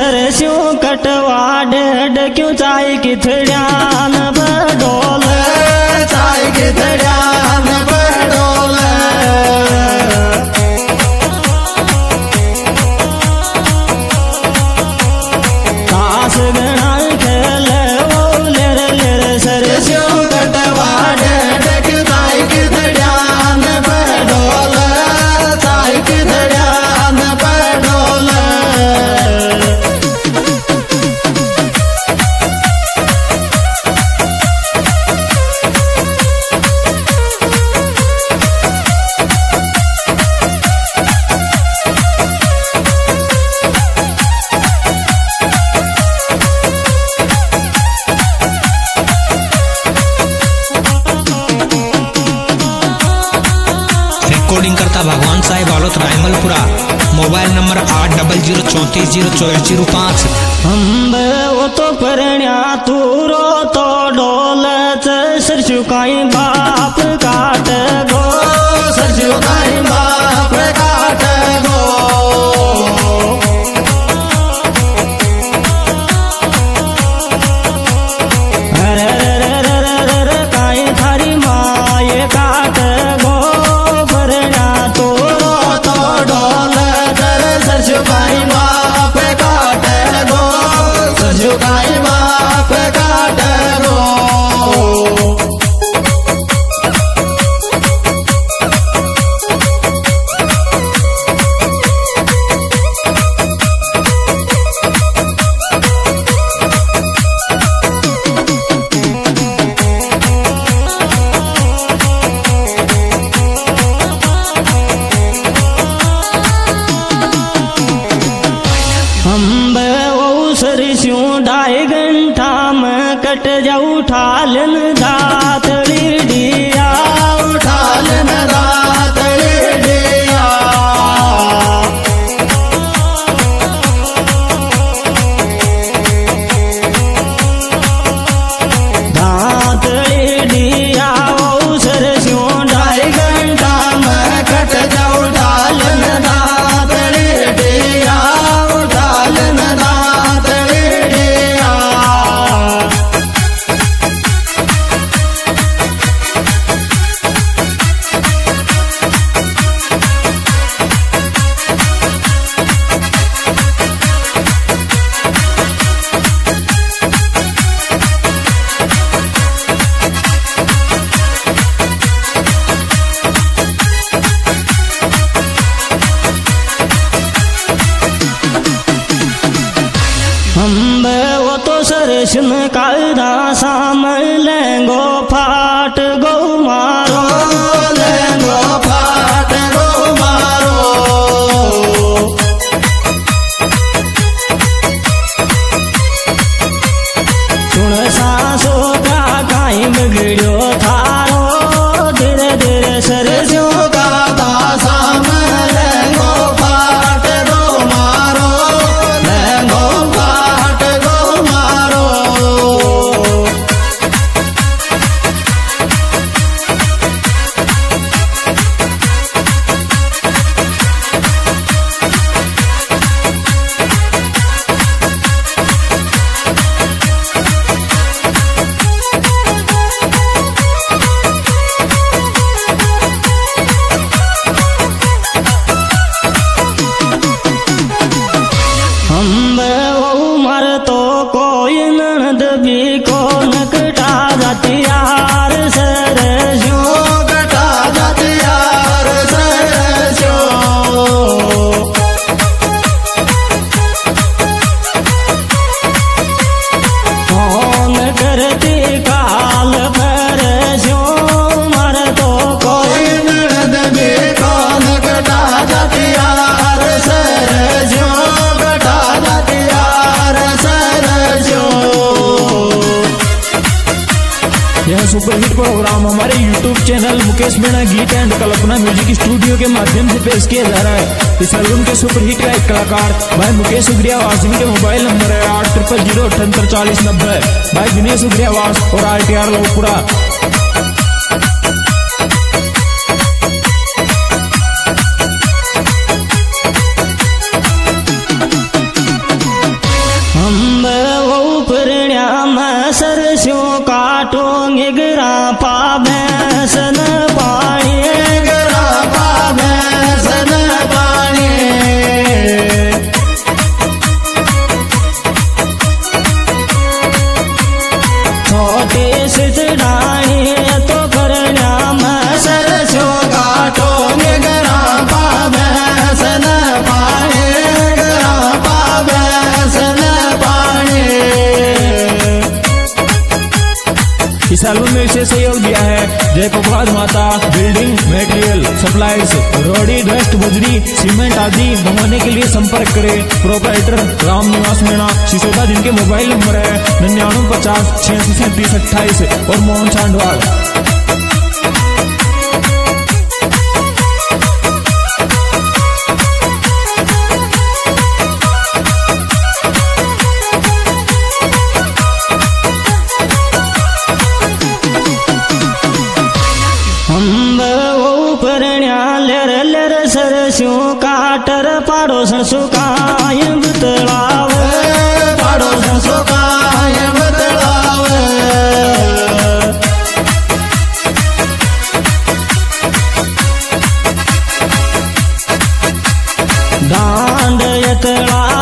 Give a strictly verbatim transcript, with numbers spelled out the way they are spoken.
सरस्यों कटवा डेड क्यों चाय की थड़ियान बडोल चाय की थड़ियान बडोल तास गणा खेल वो लेर लेर सरस्यों कटवा डेड क्यों चाय की थड़ियान बडोल चाय की थड़ियान बडोल रिकॉर्डिंग करता भगवान साहिब आलोत रायमलपुरा। मोबाइल नंबर आठ डबल जीरो चौंतीस जीरो चौबीस जीरो पाँच। हम वो तो परण्या तू रो तो डोल सर चुकाई बाप काट गो सर चुकाई बाप काट गो काई थारी माए काट गो परण्या तू रो तो डोल सर चुकाई बाप काट गो सर चुकाई बाप काट गो हम वो सरस्यों ढाई घंटा में कट जाऊ ठालन दातड़ी दिया उठालन रात दिया दातड़ी दिया वो सरस्यों ढाई घंटा में कट जाऊ ढालन रात दिया उठालन रात दिया हम वो तो सरस्यों कायदा साम लेंगो फाट गो मारो लेंगो फाट गो मारो सुन सासो का काई बिगड़ो थारो धीरे धीरे सरस्यों का दासा में लेंगो फाट गो मारो लेंगो फाट गो मारो हम वो मर तो कोई ननद भी को नकटा जाती यार सरस्यों कटा जाती यार सरस्यों कौन करती काल परस्यों मर तो कोई ननद भी कौन कटा जाती यार सरस्यों कटा जाती यार सरस्यों। यह सुपरहिट प्रोग्राम हमारे यूट्यूब चैनल मुकेश मीणा गीत एंड कल्पना म्यूजिक स्टूडियो के माध्यम से पेश किया जा रहा है। इस एल्बम के सुपरहिट का एक कलाकार भाई मुकेश सुग्रियावास, जिनके मोबाइल नंबर है आठ ट्रिपल जीरो अठहत्तर चालीस नब्बे। भाई दिनेश सुग्रियावास और आर टी आर लोकपुरा। से सहयोग दिया है। Jai Prabhat Mata building material supplies, रोडी डस्ट बजरी सीमेंट आदि मंगवाने के लिए संपर्क करें। प्रोपराइटर राम निवास मीणा सिसोदा, जिनके मोबाइल नंबर है निन्यानवे पचास छियासी सैंतीस अट्ठाईस और मोहन चांडवाल। अंब उपरण्या लेर लेर सरस्यों काटर पाड़ो सरसुकाय बतलाव पाड़ो सरसुकाय बतलाव। दांड यतला